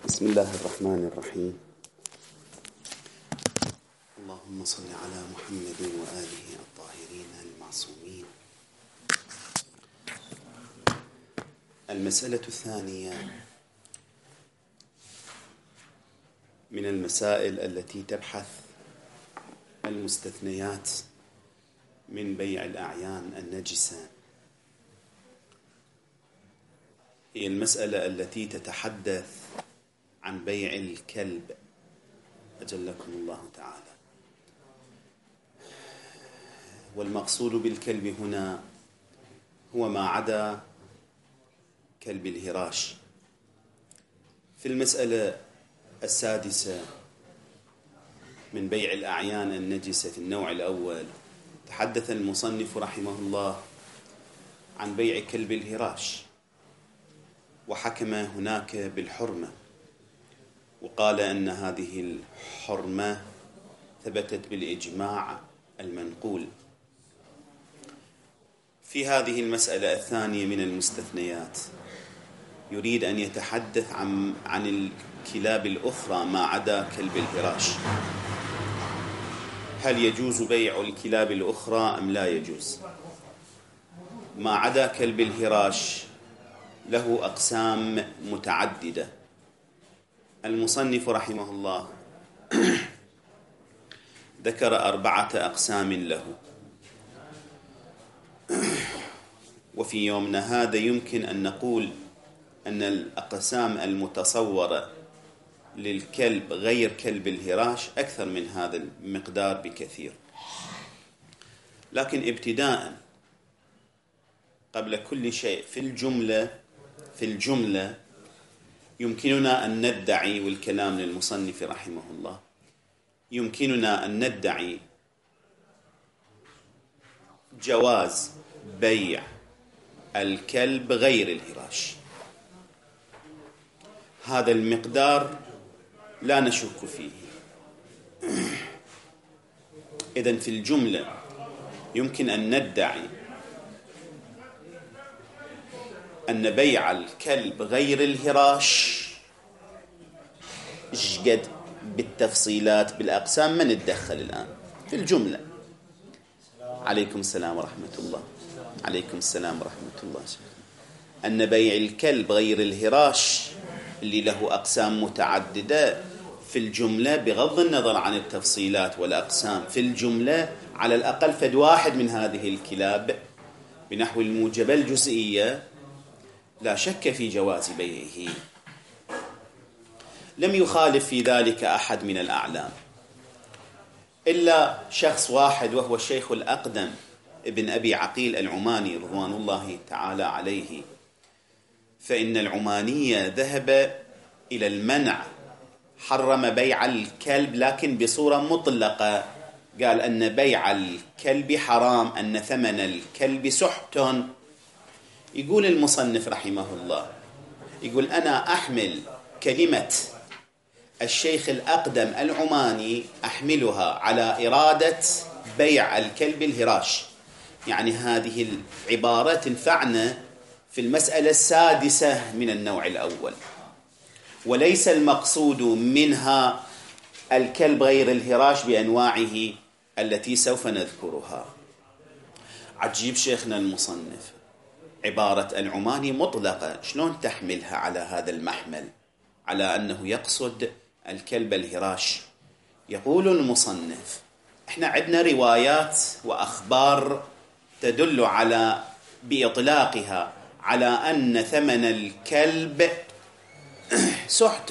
بسم الله الرحمن الرحيم. اللهم صل على محمد وآله الطاهرين المعصومين. المسألة الثانية من المسائل التي تبحث المستثنيات من بيع الأعيان النجسة هي المسألة التي تتحدث عن بيع الكلب أجلكم الله تعالى. والمقصود بالكلب هنا هو ما عدا كلب الهراش. في المسألة السادسة من بيع الأعيان النجسة في النوع الأول تحدث المصنف رحمه الله عن بيع كلب الهراش، وحكم هناك بالحرمة، وقال أن هذه الحرمة ثبتت بالإجماع المنقول. في هذه المسألة الثانية من المستثنيات يريد أن يتحدث عن الكلاب الأخرى ما عدا كلب الهراش. هل يجوز بيع الكلاب الأخرى أم لا يجوز؟ ما عدا كلب الهراش له أقسام متعددة. المصنف رحمه الله ذكر 4 أقسام له، وفي يومنا هذا يمكن أن نقول أن الأقسام المتصورة للكلب غير كلب الهراش أكثر من هذا المقدار بكثير. لكن ابتداء قبل كل شيء في الجملة يمكننا أن ندعي، والكلام للمصنف رحمه الله، يمكننا أن ندعي جواز بيع الكلب غير الهراش. هذا المقدار لا نشك فيه. إذن في الجملة يمكن أن ندعي أن بيع الكلب غير الهراش جد بالتفصيلات بالأقسام ما نتدخل الآن. في الجملة عليكم السلام ورحمة الله. عليكم السلام ورحمة الله. أن بيع الكلب غير الهراش اللي له أقسام متعددة في الجملة بغض النظر عن التفصيلات والأقسام، في الجملة على الأقل فد واحد من هذه الكلاب بنحو الموجبة الجزئية لا شك في جواز بيعه. لم يخالف في ذلك أحد من الأعلام إلا شخص واحد، وهو الشيخ الأقدم ابن أبي عقيل العماني رضوان الله تعالى عليه. فإن العمانية ذهب إلى المنع، حرم بيع الكلب لكن بصورة مطلقة، قال أن بيع الكلب حرام، أن ثمن الكلب سحت. يقول المصنف رحمه الله، يقول أنا أحمل كلمة الشيخ الأقدم العماني أحملها على إرادة بيع الكلب الهراش، يعني هذه العبارة تنفعنا في المسألة السادسة من النوع الأول، وليس المقصود منها الكلب غير الهراش بأنواعه التي سوف نذكرها. عجيب شيخنا المصنف، عبارة العماني مطلقة، شلون تحملها على هذا المحمل على أنه يقصد الكلب الهراش؟ يقول المصنف احنا عندنا روايات وأخبار تدل على بإطلاقها على أن ثمن الكلب سحت.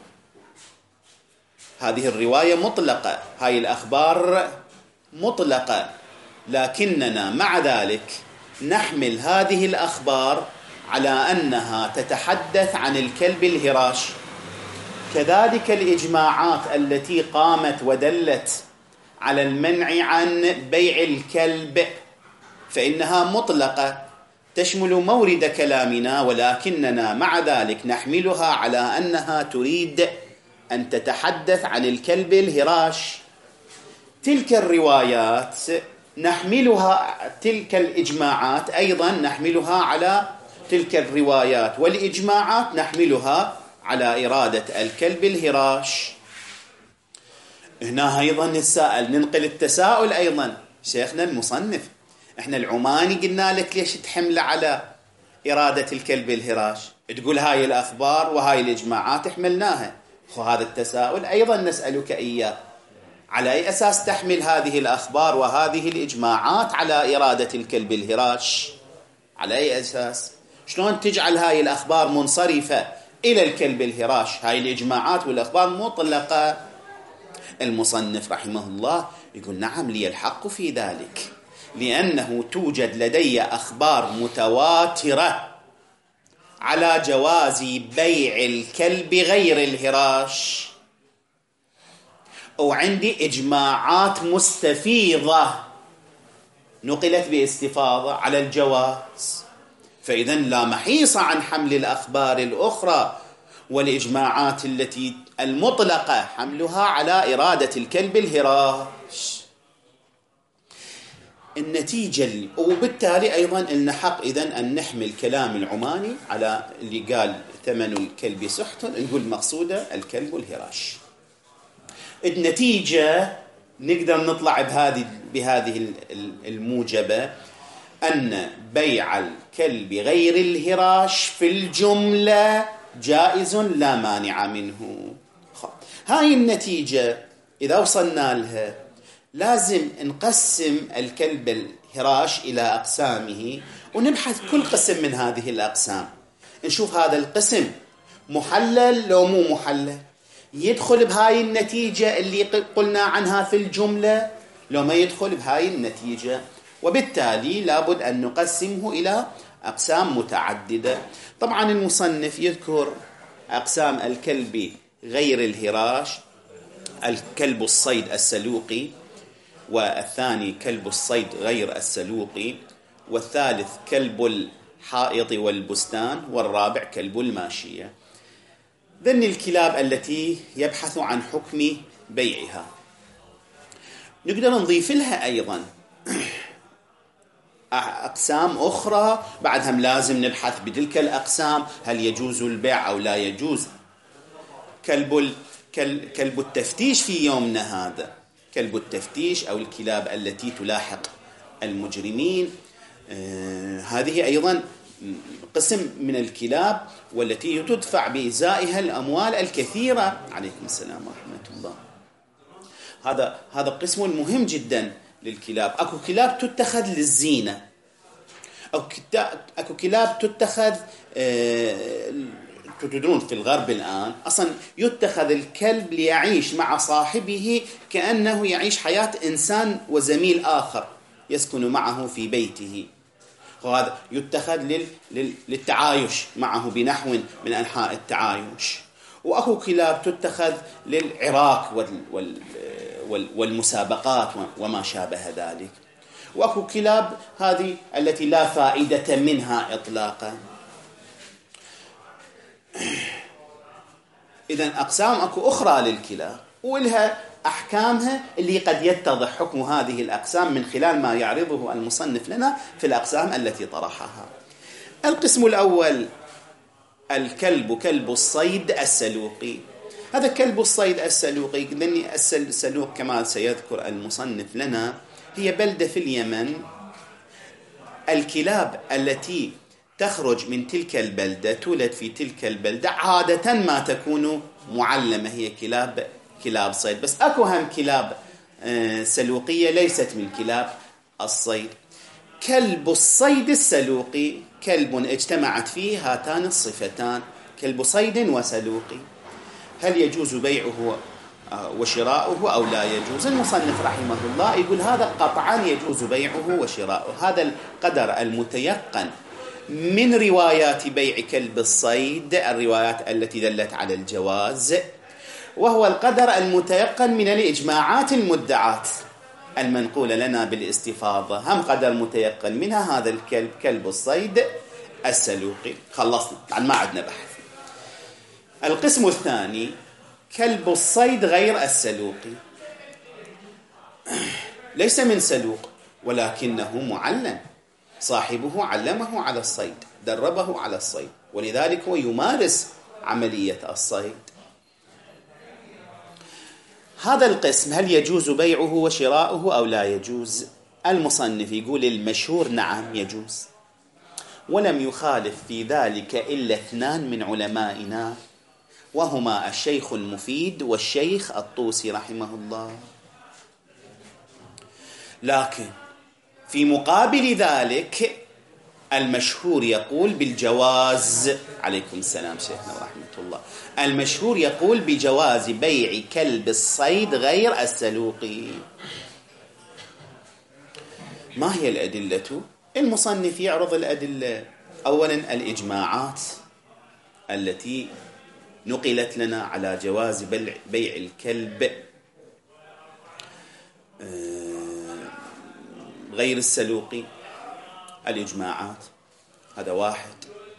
هذه الرواية مطلقة، هاي الأخبار مطلقة، لكننا مع ذلك نحمل هذه الأخبار على أنها تتحدث عن الكلب الهراش. كذلك الإجماعات التي قامت ودلت على المنع عن بيع الكلب فإنها مطلقة تشمل مورد كلامنا، ولكننا مع ذلك نحملها على أنها تريد أن تتحدث عن الكلب الهراش. تلك الروايات نحملها، تلك الإجماعات أيضا نحملها على تلك الروايات، والإجماعات نحملها على إرادة الكلب الهراش. هنا أيضا نتساءل، ننقل التساؤل أيضا، شيخنا المصنف احنا العماني قلنا لك ليش تحمل على إرادة الكلب الهراش؟ تقول هاي الأخبار وهاي الإجماعات حملناها. وهذا التساؤل أيضا نسألك إياه، على أي أساس تحمل هذه الأخبار وهذه الإجماعات على إرادة الكلب الهراش؟ على أي أساس؟ شلون تجعل هاي الأخبار منصرفة إلى الكلب الهراش؟ هاي الإجماعات والأخبار مطلقة. المصنف رحمه الله يقول نعم لي الحق في ذلك، لأنه توجد لدي أخبار متواترة على جواز بيع الكلب غير الهراش، وعندي إجماعات مستفيضة نقلت باستفاضة على الجواز. فإذا لا محيص عن حمل الأخبار الأخرى والإجماعات التي المطلقة حملها على إرادة الكلب الهراش. النتيجة وبالتالي أيضا لنا حق إذن أن نحمل كلام العماني على اللي قال ثمن الكلب سحت، نقول مقصودة الكلب الهراش. النتيجة نقدر نطلع بهذه الموجبة أن بيع الكلب غير الهراش في الجملة جائز لا مانع منه. هاي النتيجة إذا وصلنا لها لازم نقسم الكلب الهراش إلى أقسامه، ونبحث كل قسم من هذه الأقسام، نشوف هذا القسم محلل لو مو محلل، يدخل بهاي النتيجة اللي قلنا عنها في الجملة لو ما يدخل بهاي النتيجة. وبالتالي لابد أن نقسمه إلى أقسام متعددة. طبعا المصنف يذكر أقسام الكلب غير الهراش: الكلب الصيد السلوقي، والثاني كلب الصيد غير السلوقي، والثالث كلب الحائط والبستان، والرابع كلب الماشية. ذن الكلاب التي يبحث عن حكم بيعها. نقدر نضيف لها أيضا أقسام أخرى بعدها لازم نبحث بتلك الأقسام هل يجوز البيع أو لا يجوز. كلب التفتيش في يومنا هذا، كلب التفتيش أو الكلاب التي تلاحق المجرمين، هذه أيضا قسم من الكلاب والتي تدفع بإزائها الأموال الكثيرة. عليكم السلام ورحمة الله. هذا قسم مهم جدا للكلاب. أكو كلاب تتخذ للزينة، أكو كلاب تتخذ تدرون في الغرب الآن أصلا يتخذ الكلب ليعيش مع صاحبه كأنه يعيش حياة إنسان وزميل آخر يسكن معه في بيته، وهذا يتخذ للتعايش معه بنحو من أنحاء التعايش. وأكو كلاب تتخذ للعراك والمسابقات وما شابه ذلك. وأكو كلاب هذه التي لا فائدة منها إطلاقا. إذن أقسام أكو أخرى للكلاب ولها أحكامها اللي قد يتضح حكم هذه الأقسام من خلال ما يعرضه المصنف لنا في الأقسام التي طرحها. القسم الأول الكلب كلب الصيد السلوقي. هذا كلب الصيد السلوقي، لأن السلوق كما سيذكر المصنف لنا هي بلدة في اليمن. الكلاب التي تخرج من تلك البلدة تولد في تلك البلدة عادة ما تكون معلمة، هي كلاب صيد. بس أكو هم كلاب سلوقية ليست من كلاب الصيد. كلب الصيد السلوقي كلب اجتمعت فيه هاتان الصفتان، كلب صيد وسلوقي. هل يجوز بيعه وشراؤه أو لا يجوز؟ المصنف رحمه الله يقول هذا قطعا يجوز بيعه وشراؤه. هذا القدر المتيقن من روايات بيع كلب الصيد، الروايات التي دلت على الجواز، وهو القدر المتيقن من الإجماعات المدعاة المنقولة لنا بالاستفاضة، هم قدر متيقن منها هذا الكلب كلب الصيد السلوقي. خلصنا، طبعا ما عندنا بحث. القسم الثاني كلب الصيد غير السلوقي، ليس من سلوق ولكنه معلم، صاحبه علمه على الصيد، دربه على الصيد، ولذلك هو يمارس عملية الصيد. هذا القسم هل يجوز بيعه وشراؤه أو لا يجوز؟ المصنف يقول المشهور نعم يجوز، ولم يخالف في ذلك إلا اثنان من علمائنا، وهما الشيخ المفيد والشيخ الطوسي رحمه الله. لكن في مقابل ذلك المشهور يقول بالجواز. عليكم السلام شيخنا ورحمة الله. المشهور يقول بجواز بيع كلب الصيد غير السلوقي. ما هي الأدلة؟ المصنف يعرض الأدلة. أولا الإجماعات التي نقلت لنا على جواز بيع الكلب غير السلوقي، الإجماعات، هذا واحد.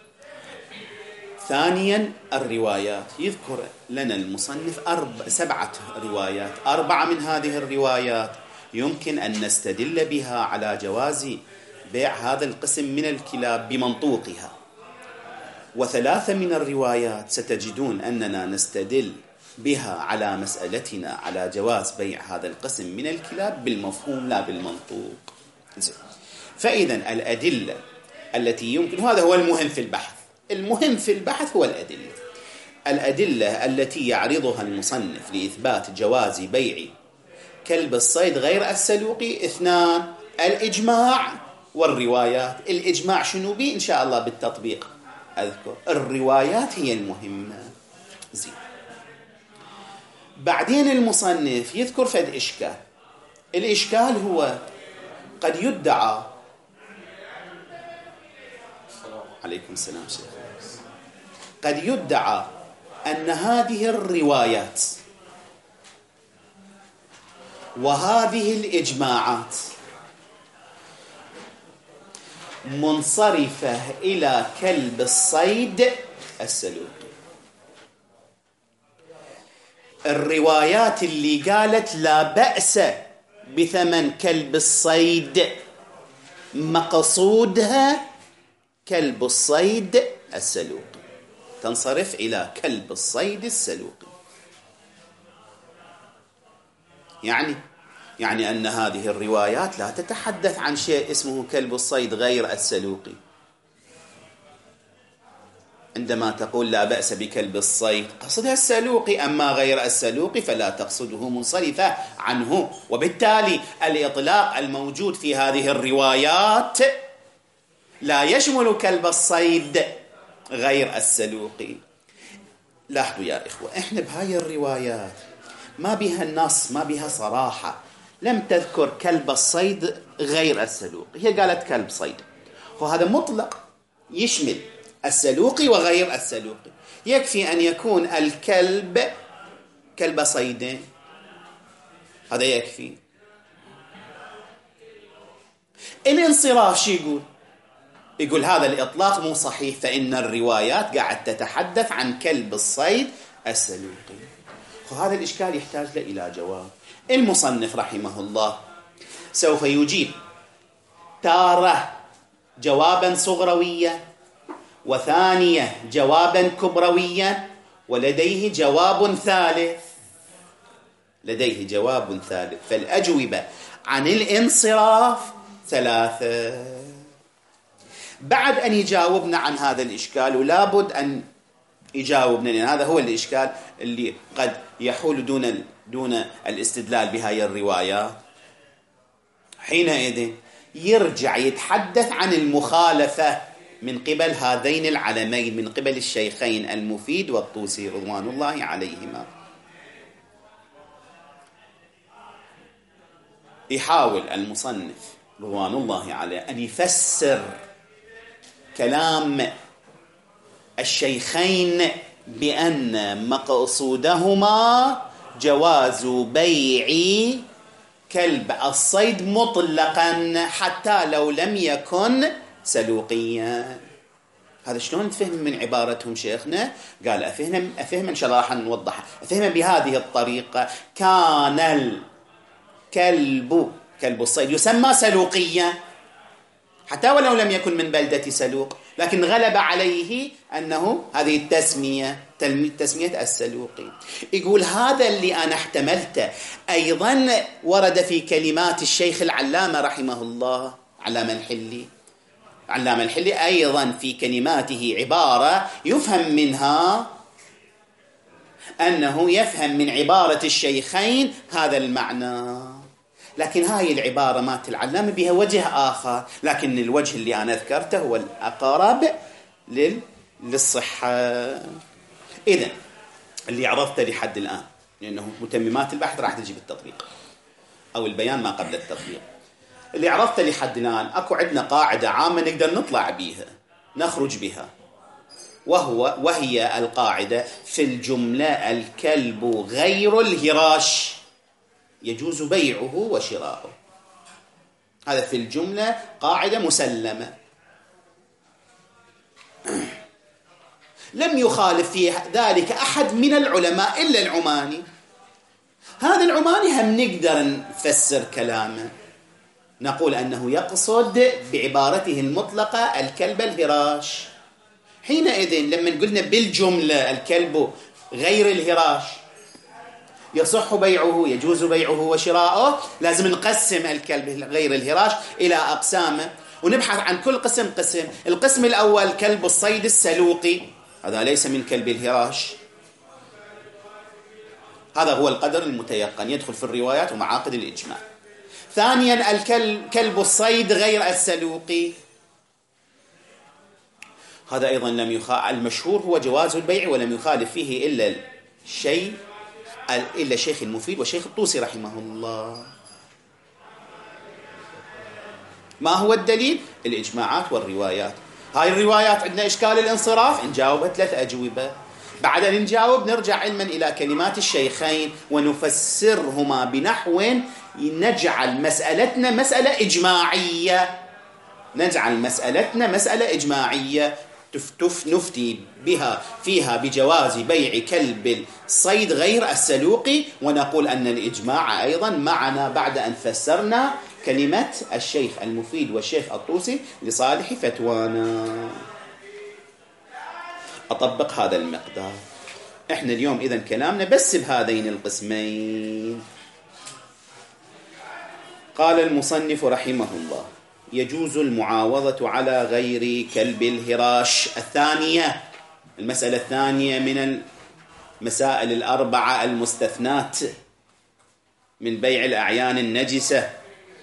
ثانيا الروايات، يذكر لنا المصنف 7 روايات، 4 من هذه الروايات يمكن أن نستدل بها على جواز بيع هذا القسم من الكلاب بمنطوقها، و3 من الروايات ستجدون أننا نستدل بها على مسألتنا على جواز بيع هذا القسم من الكلاب بالمفهوم لا بالمنطوق. فإذا الأدلة التي يمكن، هذا هو المهم في البحث، المهم في البحث هو الأدلة التي يعرضها المصنف لإثبات جواز بيع كلب الصيد غير السلوقي 2، الإجماع والروايات. الإجماع شنو بي؟ إن شاء الله بالتطبيق أذكر. الروايات هي المهمة. زين. بعدين المصنف يذكر فد إشكال. الإشكال هو قد يدعى، عليكم السلام شيخ، قد يدعى أن هذه الروايات وهذه الإجماعات منصرفة إلى كلب الصيد السلوقي. الروايات اللي قالت لا بأس بثمن كلب الصيد مقصودها كلب الصيد السلوقي، تنصرف إلى كلب الصيد السلوقي. يعني أن هذه الروايات لا تتحدث عن شيء اسمه كلب الصيد غير السلوقي. عندما تقول لا بأس بكلب الصيد قصدها السلوقي، أما غير السلوقي فلا تقصده، منصرفة عنه. وبالتالي الإطلاق الموجود في هذه الروايات لا يشمل كلب الصيد غير السلوقي. لاحظوا يا إخوة، إحنا بهاي الروايات ما بها النص، ما بها صراحة، لم تذكر كلب الصيد غير السلوقي، هي قالت كلب صيد، وهذا مطلق يشمل السلوقي وغير السلوقي. يكفي أن يكون الكلب كلب صيد، هذا يكفي. الانصراف شو يقول هذا الإطلاق مو صحيح، فإن الروايات قاعد تتحدث عن كلب الصيد السلوقي. وهذا الإشكال يحتاج إلى جواب. المصنف رحمه الله سوف يجيب تارة جوابا صغرويا، وثانية جوابا كبرويا، ولديه جواب ثالث، لديه جواب ثالث. فالأجوبة عن الانصراف 3. بعد أن يجاوبنا عن هذا الإشكال، ولا بد أن يجاوبنا، لأن هذا هو الإشكال اللي قد يحول دون الاستدلال بهاي الروايات، حينئذ يرجع يتحدث عن المخالفة من قبل هذين العلمين، من قبل الشيخين المفيد والطوسي رضوان الله عليهما. يحاول المصنف رضوان الله عليه أن يفسر كلام الشيخين بأن مقصودهما جواز بيع كلب الصيد مطلقا حتى لو لم يكن سلوقيا. هذا شلون تفهم من عبارتهم شيخنا؟ قال أفهم إن شاء الله راح نوضحها. أفهم بهذه الطريقة: كان كلب الصيد يسمى سلوقيا حتى ولو لم يكن من بلدة سلوق، لكن غلب عليه أنه هذه التسمية تسمية السلوقي. يقول هذا اللي أنا احتملته أيضا ورد في كلمات الشيخ العلامة رحمه الله، علامة الحلي أيضا في كلماته عبارة يفهم منها أنه يفهم من عبارة الشيخين هذا المعنى، لكن هاي العبارة مات العلامة بها وجه آخر، لكن الوجه اللي أنا ذكرته هو الأقرب للصحة. إذن اللي عرفته لحد الآن، لأنه متممات البحث راح تجي بالتطبيق أو البيان ما قبل التطبيق. اللي عرفته لحد الآن أكو عندنا قاعدة عامة نقدر نطلع بيها نخرج بها، وهي القاعدة: في الجملة الكلب غير الهراش يجوز بيعه وشراؤه. هذا في الجملة قاعدة مسلمة لم يخالف في ذلك أحد من العلماء إلا العماني. هذا العماني هم نقدر نفسر كلامه، نقول أنه يقصد بعبارته المطلقة الكلب الهراش. حينئذ لما قلنا بالجملة الكلب غير الهراش يصح بيعه يجوز بيعه وشراؤه، لازم نقسم الكلب غير الهراش إلى أقسامه ونبحث عن كل قسم. القسم الأول كلب الصيد السلوقي، هذا ليس من كلب الهراش، هذا هو القدر المتيقن يدخل في الروايات ومعاقد الإجماع. ثانيا كلب الصيد غير السلوقي، هذا أيضا المشهور هو جواز البيع ولم يخالف فيه إلا الشيخ المفيد والشيخ الطوسي رحمه الله. ما هو الدليل؟ الإجماعات والروايات. هاي الروايات عندنا إشكال الانصراف، نجاوبها 3 أجوبة. بعد أن نجاوب نرجع علما إلى كلمات الشيخين ونفسرهما بنحو نجعل مسألتنا مسألة إجماعية نفتي بها فيها بجواز بيع كلب الصيد غير السلوقي، ونقول أن الإجماع أيضا معنا بعد أن فسرنا كلمة الشيخ المفيد والشيخ الطوسي لصالح فتوانا. أطبق هذا المقدار. إحنا اليوم إذن كلامنا بس بهذين القسمين. قال المصنف رحمه الله: يجوز المعاوضة على غير كلب الهراش. المسألة الثانية من المسائل 4 المستثنات من بيع الأعيان النجسة.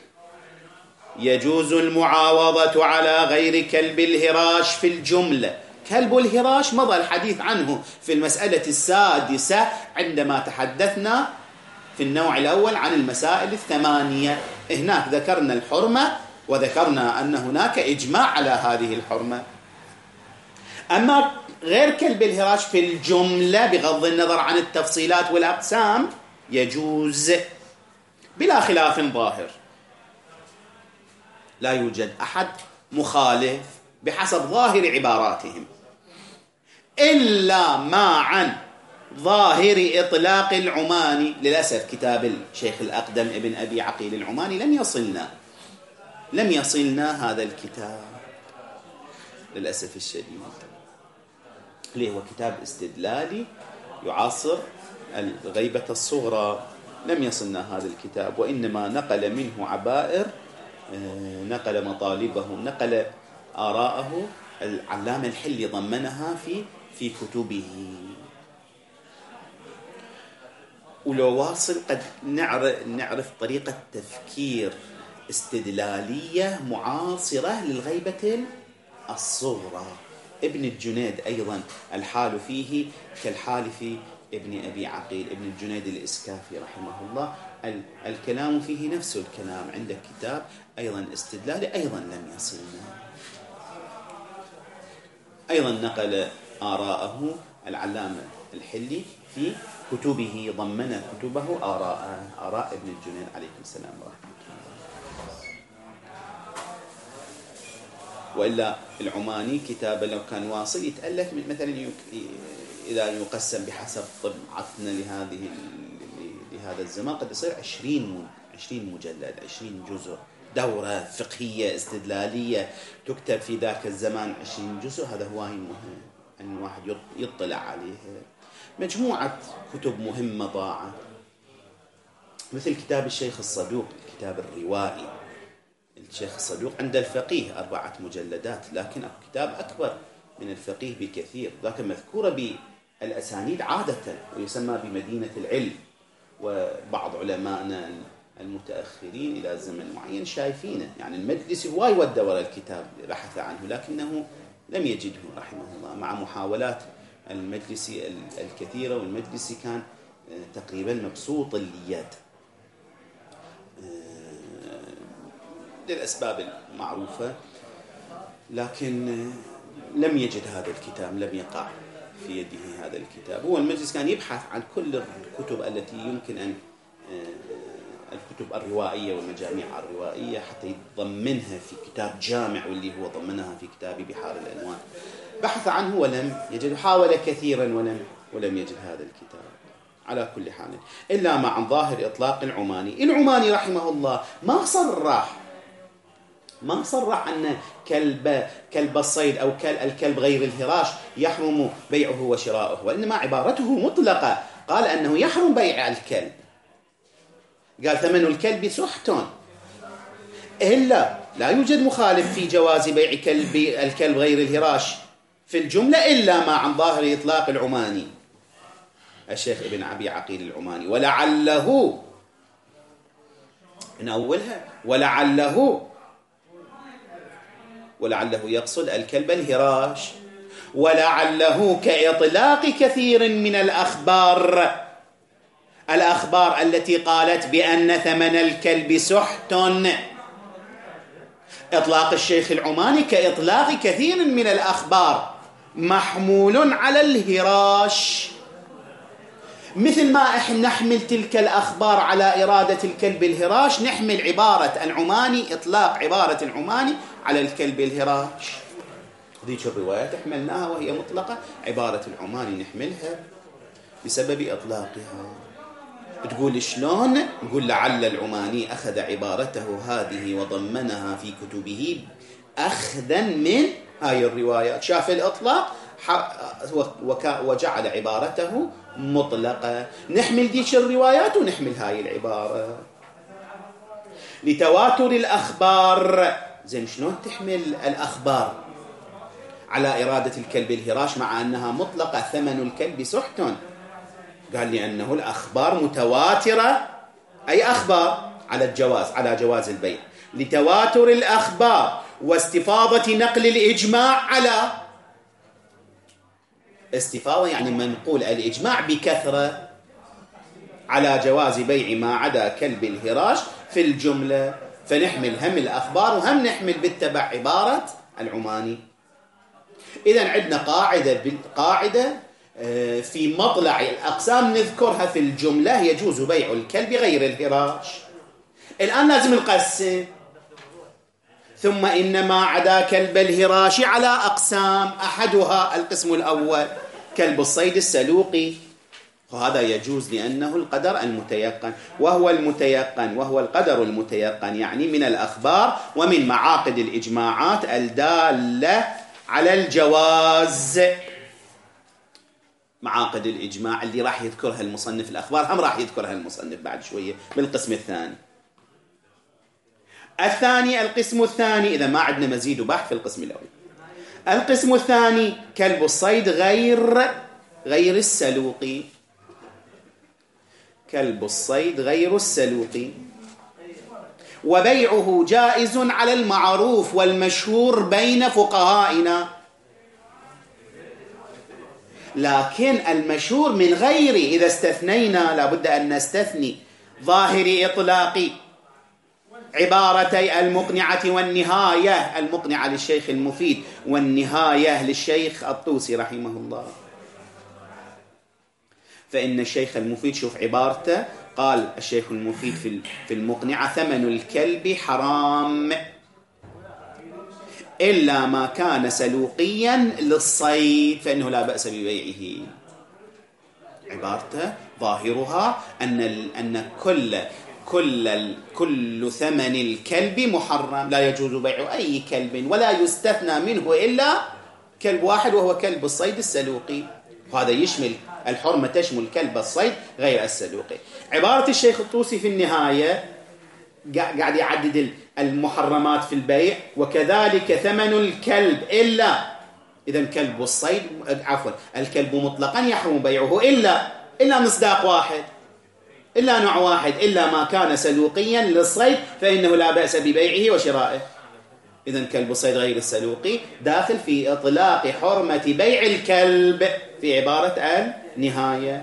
يجوز المعاوضة على غير كلب الهراش في الجملة. كلب الهراش مضى الحديث عنه في المسألة 6 عندما تحدثنا في النوع الأول عن المسائل 8. هناك ذكرنا الحرمة وذكرنا أن هناك إجماع على هذه الحرمة. أما غير كلب الهراش في الجملة بغض النظر عن التفصيلات والأقسام يجوز بلا خلاف ظاهر، لا يوجد أحد مخالف بحسب ظاهر عباراتهم، إلا ما عن ظاهر إطلاق العماني. للأسف كتاب الشيخ الأقدم ابن أبي عقيل العماني لم يصلنا هذا الكتاب للأسف الشديد، اللي هو كتاب استدلالي يعاصر الغيبة الصغرى. لم يصلنا هذا الكتاب، وإنما نقل منه عبائر، نقل مطالبه، نقل آراءه العلامة الحلي ضمنها في كتبه. ولو واصل قد نعرف طريقة تفكير استدلالية معاصرة للغيبة الصغرى. ابن الجنيد أيضا الحال فيه كالحال في ابن أبي عقيل. ابن الجنيد الإسكافي رحمه الله الكلام فيه نفس الكلام، عنده كتاب أيضا استدلالي أيضا لم يصلنا. أيضا نقل آراءه العلامة الحلي في كتبه، ضمن كتبه آراء ابن الجنيد عليه السلام ورحمة الله. وإلا العماني كتابه لو كان واصل يتألف مثلا إذا يقسم بحسب طبعتنا لهذا الزمان قد يصير 20 مجلد، 20 جزء دورة فقهية استدلالية تكتب في ذاك الزمان 20 جزء، هذا هواي مهم أن الواحد يطلع عليها. مجموعة كتب مهمة ضاعت، مثل كتاب الشيخ الصدوق، الكتاب الروائي. الشيخ الصدوق عند الفقيه 4 مجلدات، لكن كتاب أكبر من الفقيه بكثير، ذاك مذكورة بالأسانيد عادة، ويسمى بمدينة العلم. وبعض علمائنا المتأخرين إلى زمن معين شايفينه، يعني المجلسي هواي ودى وراء الكتاب بحث عنه، لكنه لم يجده رحمه الله، مع محاولات المجلسي الكثيرة، والمجلسي كان تقريبا مبسوط اليد للأسباب المعروفة، لكن لم يجد هذا الكتاب، لم يقع في يده هذا الكتاب. هو المجلس كان يبحث عن كل الكتب التي يمكن أن الكتب الروائية والمجاميع الروائية حتى يضمنها في كتاب جامع، واللي هو ضمنها في كتاب بحار الأنوار. بحث عنه ولم يجد، حاول كثيرا ولم يجد هذا الكتاب. على كل حال، إلا مع ظاهر إطلاق العماني رحمه الله ما صرح أن كلب الصيد أو الكلب غير الهراش يحرم بيعه وشراؤه، وإنما عبارته مطلقة، قال أنه يحرم بيع الكلب، قال ثمن الكلب سحت، إلا لا يوجد مخالف في جواز بيع الكلب غير الهراش في الجملة، إلا ما عن ظاهر إطلاق العماني، الشيخ ابن أبي عقيل العماني. ولعله من أولها ولعله يقصد الكلب الهراش، ولعله كإطلاق كثير من الأخبار التي قالت بأن ثمن الكلب سحت. إطلاق الشيخ العماني كإطلاق كثير من الأخبار محمول على الهراش، مثل ما احنا نحمل تلك الأخبار على إرادة الكلب الهراش، نحمل عبارة العماني، إطلاق عبارة العماني على الكلب الهراش. ذيك الروايات حملناها وهي مطلقة، عبارة العماني نحملها بسبب إطلاقها. تقول شلون؟ نقول لعل العماني أخذ عبارته هذه وضمنها في كتبه أخذا من هاي الروايات، شاف الإطلاق وجعل عبارته مطلقة. نحمل ديش الروايات ونحمل هاي العبارة لتواتر الأخبار. زين، شلون تحمل الأخبار على إرادة الكلب الهراش مع أنها مطلقة ثمن الكلب سحت؟ قال لأنه الأخبار متواترة، أي أخبار على جواز البيع، لتواتر الأخبار واستفاضة نقل الإجماع على استفاضة، يعني منقول الإجماع بكثرة على جواز بيع ما عدا كلب الهراش في الجملة. فنحمل هم الأخبار وهم نحمل بالتبع عبارة العماني. إذن عندنا قاعدة في مطلع الأقسام نذكرها في الجملة: يجوز بيع الكلب غير الهراش. الآن لازم نقسم: ثم إن ما عدا كلب الهراش على أقسام، أحدها القسم الأول كلب الصيد السلوقي، وهذا يجوز لأنه القدر المتيقن، وهو القدر المتيقن، يعني من الأخبار ومن معاقد الإجماعات الدالة على الجواز. معاقد الإجماع اللي راح يذكرها المصنف، الأخبار هم راح يذكرها المصنف بعد شوية بالقسم الثاني. القسم الثاني، إذا ما عندنا مزيد بحث في القسم الأول. القسم الثاني كلب الصيد غير السلوقي. كلب الصيد غير السلوقي، وبيعه جائز على المعروف والمشهور بين فقهائنا، لكن المشهور من غيره. إذا استثنينا لابد أن نستثني ظاهر إطلاق عبارتي المقنعة والنهاية، المقنعة للشيخ المفيد والنهاية للشيخ الطوسي رحمه الله. فإن الشيخ المفيد، شوف عبارته، قال الشيخ المفيد في المقنعة: ثمن الكلب حرام إلا ما كان سلوقيا للصيد فإنه لا بأس ببيعه. عبارته ظاهرها أن كل ثمن الكلب محرم، لا يجوز بيع أي كلب ولا يستثنى منه إلا كلب واحد وهو كلب الصيد السلوقي، وهذا يشمل الحرمة تشمل كلب الصيد غير السلوقي. عبارة الشيخ الطوسي في النهاية قاعد يعدد المحرمات في البيع، وكذلك ثمن الكلب إلا، إذن كلب الصيد عفوا الكلب مطلقا يحرم بيعه إلا مصداق واحد، إلا نوع واحد، إلا ما كان سلوقيا للصيد فإنه لا بأس ببيعه وشرائه. إذن كلب الصيد غير السلوقي داخل في إطلاق حرمة بيع الكلب في عبارة النهاية.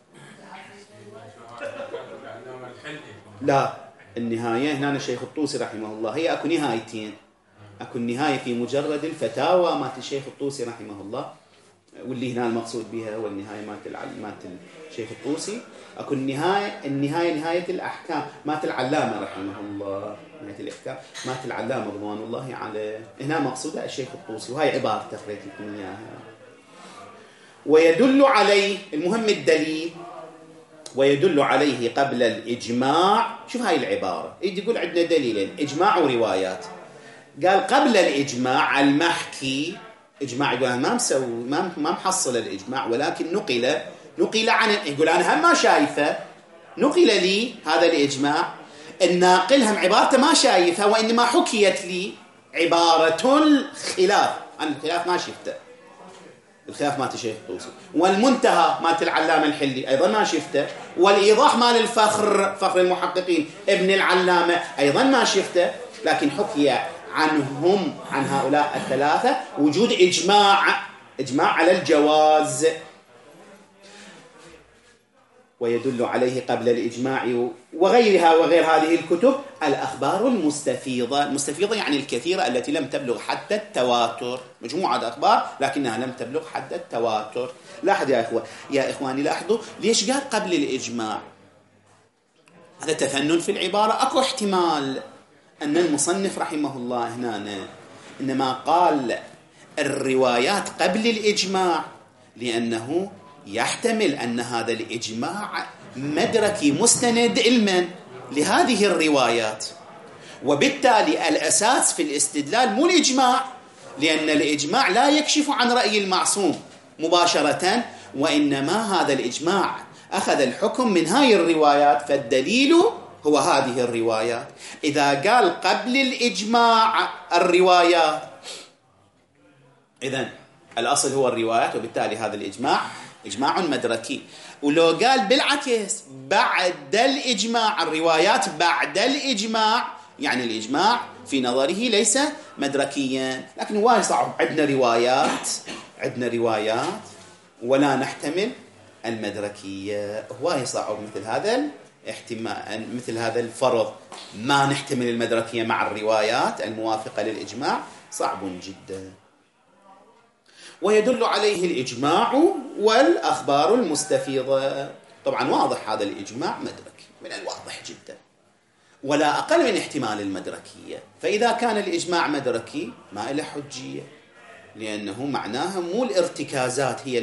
لا، النهاية هنا الشيخ الطوسي رحمه الله هي أكو نهايتين، أكو النهاية في مجرد الفتاوى مات الشيخ الطوسي رحمه الله، واللي هنا المقصود بها هو النهاية مات الشيخ الطوسي. أكو النهاية نهاية الأحكام مات العلامة رحمه الله، نهاية الأحكام مات العلامة رضوان الله عليه. هنا مقصودة الشيخ الطوسي، وهي عبارة تقريت لكم إياها. ويدل عليه، المهم الدليل، ويدل عليه قبل الإجماع. شوف هاي العبارة يقول عندنا دليلين، إجماع وروايات. قال قبل الإجماع المحكي، إجماع يقول أنا ما محصل الإجماع، ولكن نقل عن، يقول أنا هم ما شايفه، نقل لي هذا الإجماع، الناقل هم عبارته ما شايفها، وإنما حكيت لي عبارة الخلاف، عن الخلاف ما شفته، الخلاف مات الشيخ الطوسي، والمنتهى مات العلامة الحلي أيضا ما شفته، والإيضاح مال فخر المحققين ابن العلامة أيضا ما شفته، لكن حكي عنهم عن هؤلاء الثلاثة وجود إجماع على الجواز. ويدل عليه قبل الإجماع وغيرها وغير هذه الكتب الأخبار المستفيضة يعني الكثيرة التي لم تبلغ حد التواتر، مجموعة أخبار لكنها لم تبلغ حد التواتر. لاحظ يا إخواني لاحظوا ليش قال قبل الإجماع، هذا تفنن في العبارة. أكو احتمال أن المصنف رحمه الله هنا إنما قال الروايات قبل الإجماع لأنه يحتمل أن هذا الإجماع مدركي مستند علما لهذه الروايات، وبالتالي الأساس في الاستدلال مو الإجماع، لأن الإجماع لا يكشف عن رأي المعصوم مباشرة، وإنما هذا الإجماع أخذ الحكم من هاي الروايات، فالدليل هو هذه الروايات. إذا قال قبل الإجماع الروايات إذن الأصل هو الروايات، وبالتالي هذا الإجماع إجماع مدركي. ولو قال بالعكس بعد الإجماع الروايات بعد الإجماع، يعني الإجماع في نظره ليس مدركيا. لكن وايد صعب، عندنا روايات ولا نحتمل المدركية، وايد صعب مثل هذا احتمال، مثل هذا الفرض ما نحتمل المدركية مع الروايات الموافقة للإجماع صعب جدا. ويدل عليه الإجماع والأخبار المستفيضة. طبعا واضح هذا الإجماع مدركي من الواضح جدا، ولا أقل من احتمال المدركية. فإذا كان الإجماع مدركي ما إله حجية، لأنه معناها مو الارتكازات هي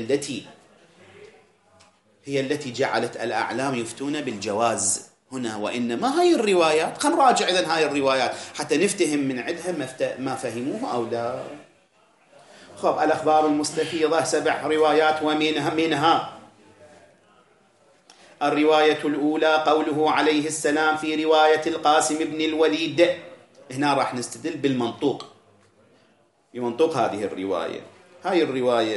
التي جعلت الأعلام يفتون بالجواز هنا، وإنما هاي الروايات. خلينا نراجع إذن هاي الروايات حتى نفتهم من عندها ما فهموه أو لا. خب الأخبار المستفيضة 7 روايات، ومنها الرواية الأولى قوله عليه السلام في رواية القاسم بن الوليد. هنا راح نستدل بمنطوق هذه الرواية. هاي الرواية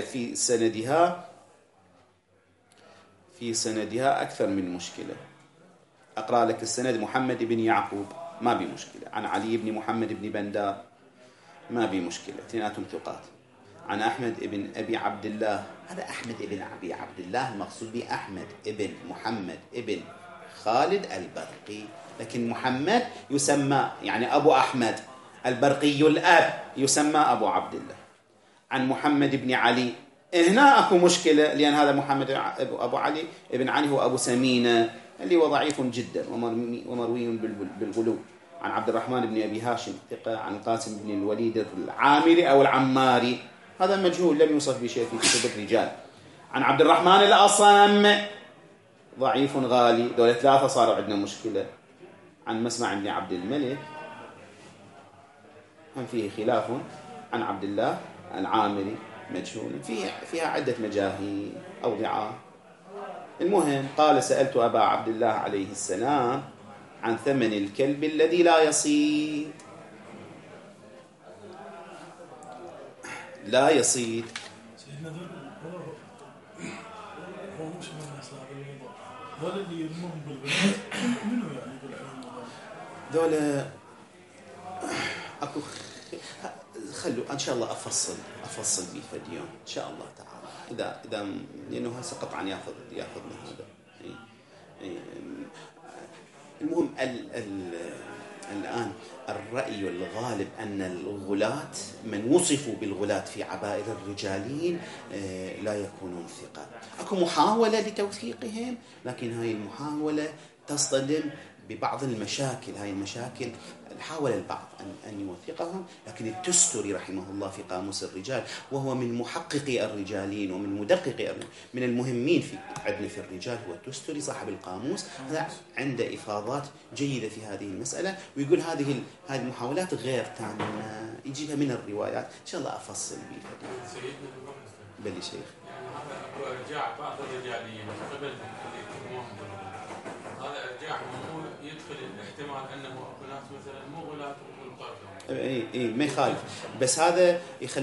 في سندها أكثر من مشكلة. أقرأ لك السند: محمد بن يعقوب ما بي مشكلة، عن علي بن محمد بن بندار ما بي مشكلة، اثنيناتهم ثقات، عن أحمد بن أبي عبد الله. هذا أحمد بن أبي عبد الله المقصود به أحمد بن محمد بن خالد البرقي، لكن محمد يسمى يعني أبو أحمد، البرقي الأب يسمى أبو عبد الله. عن محمد بن علي، هنا أكو مشكلة، لأن هذا محمد أبو علي ابن علي هو أبو سمينة اللي هو ضعيف جدا ومروي بالغلو. عن عبد الرحمن بن أبي هاشم ثقة. عن قاسم بن الوليد العامري أو العماري، هذا مجهول لم يوصف بشيء في كتب الرجال. عن عبد الرحمن الأصم ضعيف غالي. دول 3 صاروا عندنا مشكلة. عن مسمع بن عبد الملك هم فيه خلاف. عن عبد الله العامري مجهول، فيها عدة مجاهيل أو ضعاف. المهم قال: سألت أبا عبد الله عليه السلام عن ثمن الكلب الذي لا يصيد. لا يصيد. سيدنا هو مش من أصحاب الموضوع، هذا اللي يرمون بالبنات منو يعني بالعلم؟ ذولا اكو خلوا ان شاء الله افصل بيه فيديو ان شاء الله تعالى، اذا لانه هسه قطعا ياخذنا هذا. المهم الان الراي الغالب ان الغلاة من وصفوا بالغلاة في عبائر الرجالين لا يكونون ثقة. اكو محاولة لتوثيقهم، لكن هاي المحاولة تصطدم ببعض المشاكل. هاي المشاكل حاول البعض أن يوثقهم، لكن التستري رحمه الله في قاموس الرجال، وهو من محققي الرجالين ومن مدققي من المهمين عندنا في الرجال، هو التستري صاحب القاموس. هذا عنده إفاضات جيدة في هذه المسألة، ويقول هذه المحاولات غير تامة، يجيبها من الروايات. إن شاء الله أفصل بها. بلي شيخ. هذا إرجاع بعض الرجاليين قبل هذا إرجاع يدخل الاحتمال أنه أكو ناس مثلا مو غلاة والقرب. اي ما يخالف، بس هذا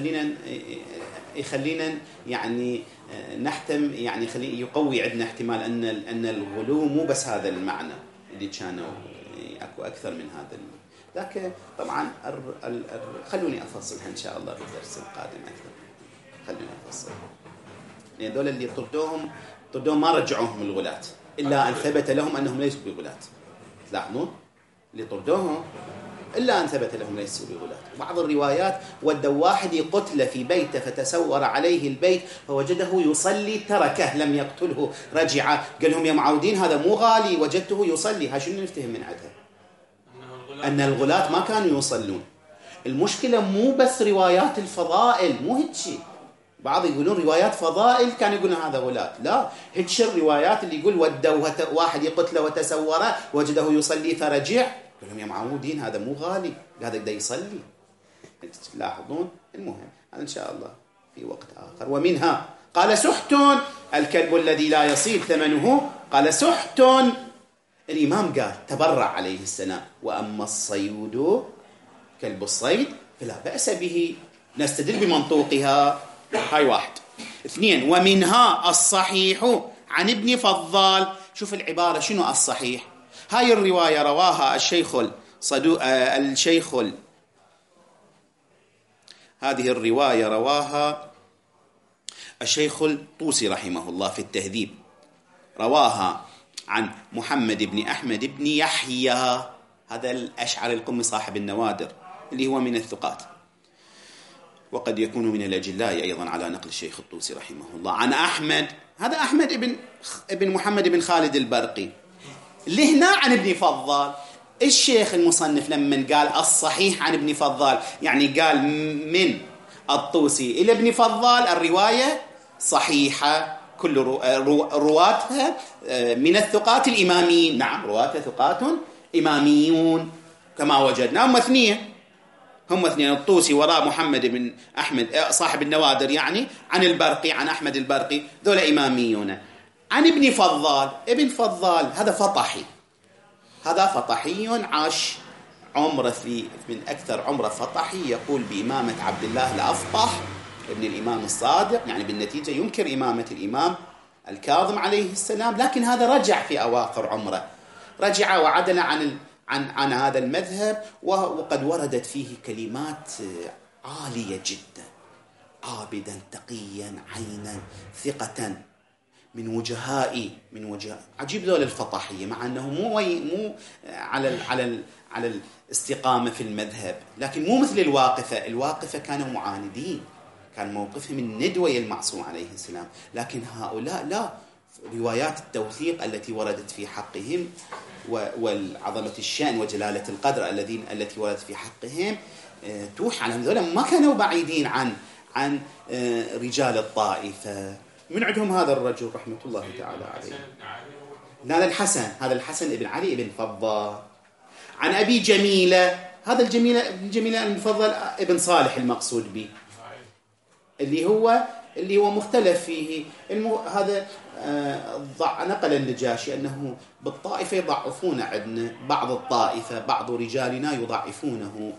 يخلينا يعني نحتم، يعني يقوي عندنا احتمال ان الغلو مو بس هذا المعنى اللي كانوا اكو اكثر من هذا. لكن طبعا خلوني افصلها ان شاء الله بالدرس القادم اكثر. خلوني افصل، يعني هذول اللي طردوهم ما رجعوهم الغلاة الا ان ثبت لهم انهم ليسوا بغلاة. تلاحظون اللي طردوهم إلا أن ثبت لهم ليسوا بغلاة. بعض الروايات ودوا واحد يقتل في بيته فتسور عليه البيت فوجده يصلي تركه لم يقتله، رجع قال لهم يا معودين هذا مو غالي، وجدته يصلي. ها شنو نفتهم من عندها؟ أن الغلاة ما كانوا يصلون. المشكلة مو بس روايات الفضائل، مو هيك شيء. بعض يقولون روايات فضائل كان يقولون هذا غلاة، لا، هيك الروايات اللي يقول ودوا واحد يقتله وتسور وجده يصلي فرجع، قال لهم يا معودين هذا مو غالي، هذا يقدر يصلي. تلاحظون؟ المهم هذا إن شاء الله في وقت آخر. ومنها قال سحت الكلب الذي لا يصيد ثمنه، قال سحت. الإمام قال تبرع عليه السلام: وأما الصيد كلب الصيد فلا بأس به. نستدل بمنطوقها. هاي واحد. اثنين: ومنها الصحيح عن ابن فضال. شوف العبارة شنو الصحيح. هاي الرواية رواها هذه الرواية رواها الشيخ الطوسي رحمه الله في التهذيب. رواها عن محمد بن أحمد بن يحيى، هذا الأشعري القمي صاحب النوادر اللي هو من الثقات، وقد يكون من الأجلاء أيضا على نقل الشيخ الطوسي رحمه الله. عن أحمد، هذا أحمد ابن محمد بن خالد البرقي، اللي هنا عن ابن فضال. الشيخ المصنف لما قال الصحيح عن ابن فضال، يعني قال من الطوسي إلى ابن فضال الرواية صحيحة، كل رواتها من الثقات الإماميين. نعم، رواتها ثقات إماميون كما وجدنا. هم اثنين الطوسي وراء محمد بن أحمد صاحب النوادر، يعني عن البرقي، عن أحمد البرقي، ذول إماميون. عن ابن فضال، ابن فضال هذا فطحي عاش عمره من أكثر عمره فطحي، يقول بإمامة عبد الله الأفطح ابن الإمام الصادق، يعني بالنتيجة ينكر إمامة الإمام الكاظم عليه السلام. لكن هذا رجع في أواخر عمره، رجع وعدل عن هذا المذهب، وقد وردت فيه كلمات عالية جدا: عابدا تقيا عينا ثقة من وجهاء عجيب ذول الفطحية، مع أنه مو على الاستقامة في المذهب، لكن مو مثل الواقفة كانوا معاندين، كان موقفهم الندوة المعصوم عليه السلام. لكن هؤلاء لا، روايات التوثيق التي وردت في حقهم والعظمة الشأن وجلالة القدر التي وردت في حقهم توحي على ذولا ما كانوا بعيدين عن رجال الطائفة. من عندهم هذا الرجل رحمة الله تعالى عليه، هذا الحسن ابن علي ابن فضال. عن أبي جميلة، هذا الجميلة المفضل ابن صالح المقصود به، اللي هو مختلف فيه. هذا نقل النجاشي أنه بالطائفة يضعفون عندنا، بعض الطائفة بعض رجالنا يضعفونه.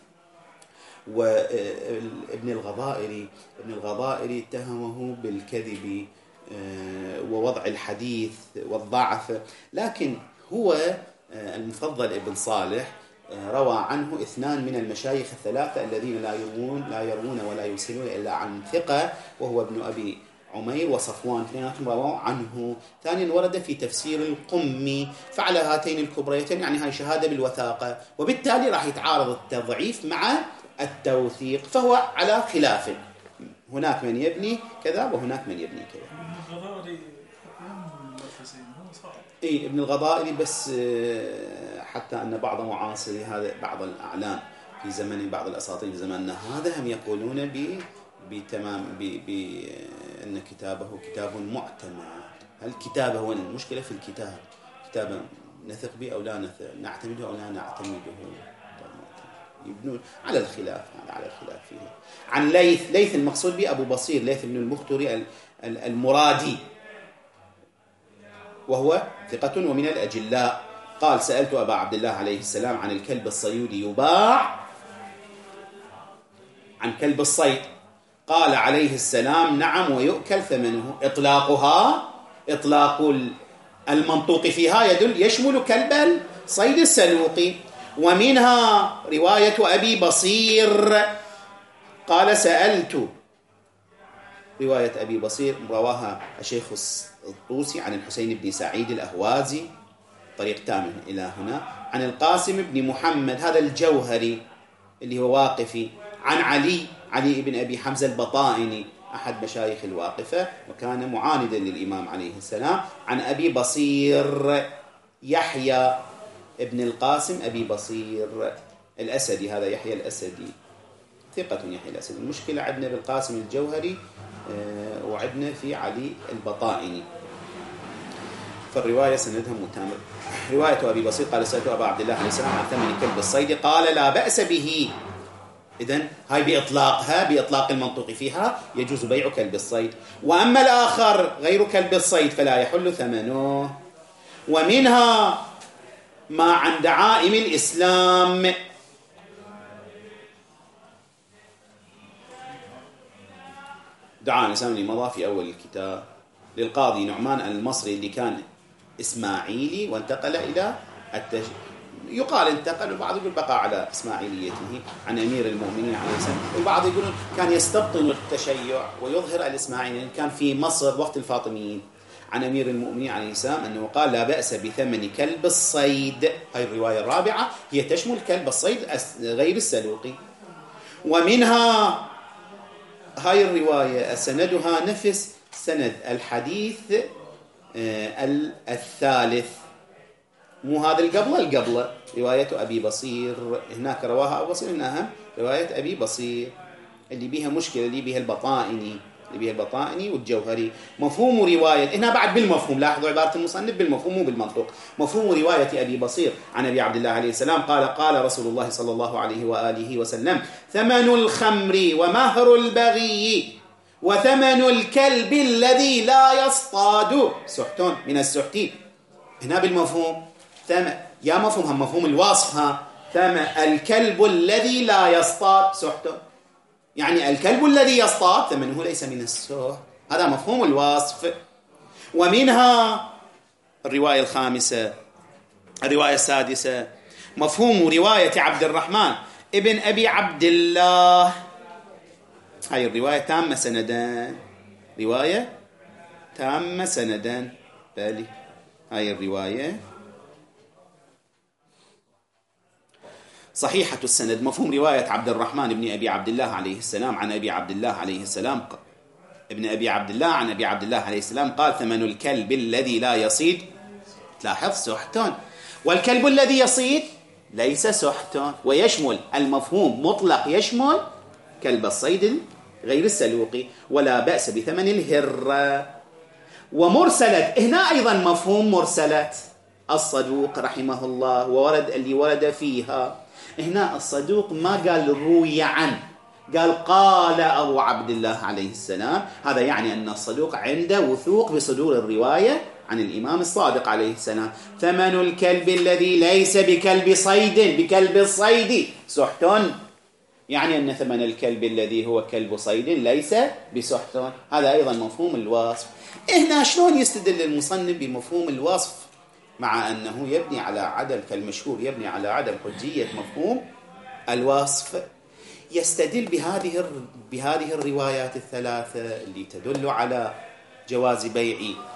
وابن الغضائري اتهمه بالكذب ووضع الحديث والضعف، لكن هو المفضل ابن صالح روى عنه 2 من المشايخ الثلاثة الذين لا يروون ولا يرسلون إلا عن ثقة، وهو ابن أبي عمير وصفوان، اثنيناتهم رووا عنه. ثانيا ورد في تفسير القمي. فعلى هاتين الكبريتين يعني هاي شهادة بالوثاقة، وبالتالي راح يتعارض التضعيف مع التوثيق، فهو على خلاف، هناك من يبني كذا وهناك من يبني كذا. ابن الغضائري بس حتى أن بعض معاصري هذا، بعض الأعلام في زمن، بعض الأساطير في زماننا هذا هم يقولون بتمام أن كتابه كتاب معتمد. هل كتابه هو المشكلة في الكتاب؟ كتابه نثق به أو لا نعتمده أو لا نعتمده، يبنون على الخلاف فيه. عن ليث المقصود به أبو بصير، ليث بن المختري المرادي، وهو ثقة ومن الأجلاء. قال: سألت أبا عبد الله عليه السلام عن الكلب الصيودي يباع، عن كلب الصيد، قال عليه السلام: نعم ويؤكل ثمنه. إطلاق المنطوق فيها يشمل كلب الصيد السلوقي. ومنها رواية أبي بصير قال: سألت، رواية أبي بصير رواها الشيخ الطوسي عن الحسين بن سعيد الأهوازي، طريق تام إلى هنا، عن القاسم بن محمد هذا الجوهري اللي هو واقفي، عن علي بن أبي حمزة البطائني أحد مشايخ الواقفة وكان معاندا للإمام عليه السلام، عن أبي بصير يحيى ابن القاسم أبي بصير الأسدي، هذا يحيى الأسدي ثقة، يحيى الأسدي. المشكلة عندنا بالقاسم الجوهري وعندنا في علي البطائني، فالرواية سندها متامر. رواية أبي بصير قال: سألت أبا عبد الله عليه السلام عن ثمن كلب الصيد، قال: لا بأس به. إذن هاي بإطلاق المنطوق فيها يجوز بيع كلب الصيد. وأما الآخر غير كلب الصيد فلا يحل ثمنه. ومنها ما عن دعائم الإسلام، دعائم الإسلام اللي مضى في أول الكتاب للقاضي نعمان المصري اللي كان إسماعيلي وانتقل إلى يقال انتقل، وبعض يقول بقى على إسماعيليته، عن أمير المؤمنين عليه السلام. والبعض يقولون كان يستبطن التشيع ويظهر الإسماعيلي، كان في مصر وقت الفاطميين، عن أمير المؤمنين عليه السلام أنه قال: لا بأس بثمن كلب الصيد. هاي الرواية الرابعة هي تشمل كلب الصيد غير السلوقي. ومنها هاي الرواية سندها نفس سند الحديث الثالث، مو هذا القبلة رواية أبي بصير، هناك رواها أبو بصير، هنا رواية أبي بصير اللي بيها مشكلة، اللي بيها البطائني والجوهري. مفهوم رواية هنا بعد بالمفهوم، لاحظوا عبارة المصنف بالمفهوم وبالمنطوق. مفهوم رواية أبي بصير عن أبي عبد الله عليه السلام قال رسول الله صلى الله عليه وآله وسلم: ثمن الخمر ومهر البغي وثمن الكلب الذي لا يصطاد سحتون من السحتين. هنا بالمفهوم يا مفهوم هم مفهوم الوصف، الكلب الذي لا يصطاد سحتون، يعني الكلب الذي يصطاد ثمنه ليس من السحت، هذا مفهوم الوصف. ومنها الرواية السادسة مفهوم رواية عبد الرحمن ابن أبي عبد الله، هاي الرواية تامة سندا، بالي هاي الرواية صحيحة السند. مفهوم رواية عبد الرحمن بن أبي عبد الله عليه السلام عن أبي عبد الله عليه السلام ابن أبي عبد الله عن أبي عبد الله عليه السلام قال: ثمن الكلب الذي لا يصيد، تلاحظ سحتون، والكلب الذي يصيد ليس سحتون، ويشمل المفهوم مطلق، يشمل كلب الصيد غير السلوقي. ولا بأس بثمن الهرة. ومرسلة، هنا أيضا مفهوم مرسلة، الصدوق رحمه الله وورد اللي ورد فيها. هنا الصدوق ما قال روي عنه، قال أبو عبد الله عليه السلام. هذا يعني أن الصدوق عنده وثوق بصدور الرواية عن الإمام الصادق عليه السلام. ثمن الكلب الذي ليس بكلب صيد، بكلب الصيد سحت، يعني أن ثمن الكلب الذي هو كلب صيد ليس بسحت. هذا أيضا مفهوم الوصف. هنا شلون يستدل المصنف بمفهوم الوصف مع أنه يبني على عدم، كالمشهور يبني على عدم حجية مفهوم الوصف؟ يستدل بهذه الروايات الثلاثة اللي تدل على جواز بيع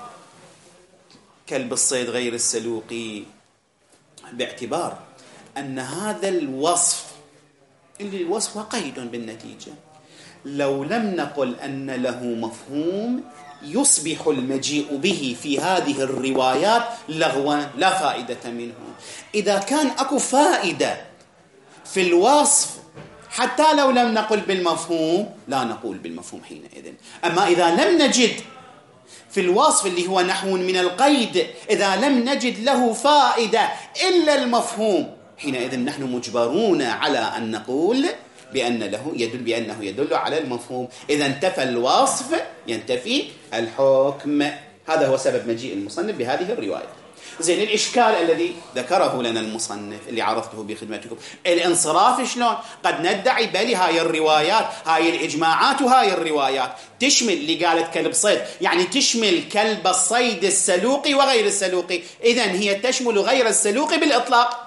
كلب الصيد غير السلوقي، باعتبار أن هذا الوصف اللي الوصف قيد بالنتيجة، لو لم نقل أن له مفهوم يصبح المجيء به في هذه الروايات لغوا لا فائدة منه. إذا كان أكو فائدة في الوصف حتى لو لم نقل بالمفهوم لا نقول بالمفهوم حينئذ. أما إذا لم نجد في الوصف اللي هو نحو من القيد، إذا لم نجد له فائدة إلا المفهوم، حينئذ نحن مجبرون على أن نقول بأنه يدل على المفهوم. إذا انتفى الوصف ينتفي الحكم. هذا هو سبب مجيء المصنف بهذه الرواية. زين، الإشكال الذي ذكره لنا المصنف اللي عرفته بخدمتكم، الانصراف شلون؟ قد ندعي بلي هاي الروايات، هاي الإجماعات وهاي الروايات تشمل اللي قالت كلب صيد، يعني تشمل كلب الصيد السلوقي وغير السلوقي، إذن هي تشمل غير السلوقي بالإطلاق،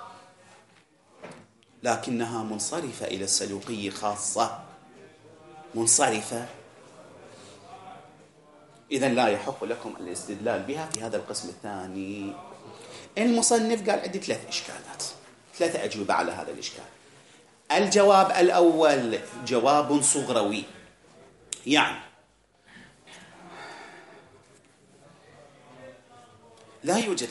لكنها منصرفة إلى السلوقي خاصة، منصرفة. إذن لا يحق لكم الاستدلال بها في هذا القسم الثاني. المصنف قال عندي 3 إشكالات، 3 أجوبة على هذا الإشكال. الجواب الأول جواب صغروي، يعني لا يوجد